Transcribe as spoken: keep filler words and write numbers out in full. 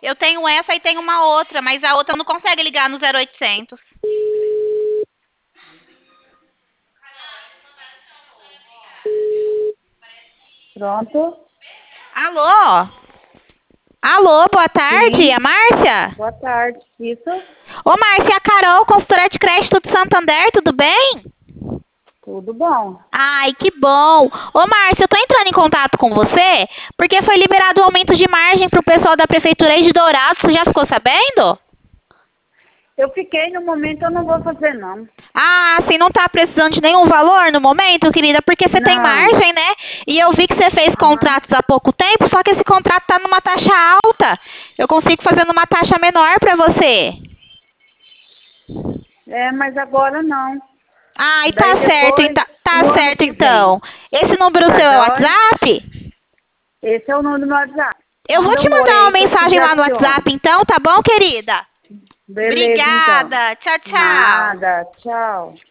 Eu tenho essa e tenho uma outra, mas a outra não consegue ligar no zero oitocentos. Pronto? Alô? Alô, boa tarde, Sim. é a Márcia? Boa tarde. Isso? Ô, Márcia, é a Carol, consultora de crédito de Santander, tudo bem? Tudo bom. Ai, que bom. Ô, Márcia, eu tô entrando em contato com você porque foi liberado o aumento de margem pro pessoal da Prefeitura aí de Dourados, você já ficou sabendo? Eu fiquei no momento, eu não vou fazer não. Ah, assim, não tá precisando de nenhum valor no momento, querida, porque você tem Não. margem, né? E eu vi que você fez Aham. contratos há pouco tempo, só que esse contrato tá numa taxa alta. Eu consigo fazer numa taxa menor pra você. É, mas agora não. Ai, tá Daí certo, depois, então. Tá no ano certo, que vem. então. Esse número Tá seu é o jóia? WhatsApp? Esse é o número do meu WhatsApp. Eu vou Manda te um oi mandar uma aí que eu te mensagem lá no adiciono. WhatsApp, então, tá bom, querida? Beleza, então. Obrigada. Tchau, tchau. Nada. Tchau.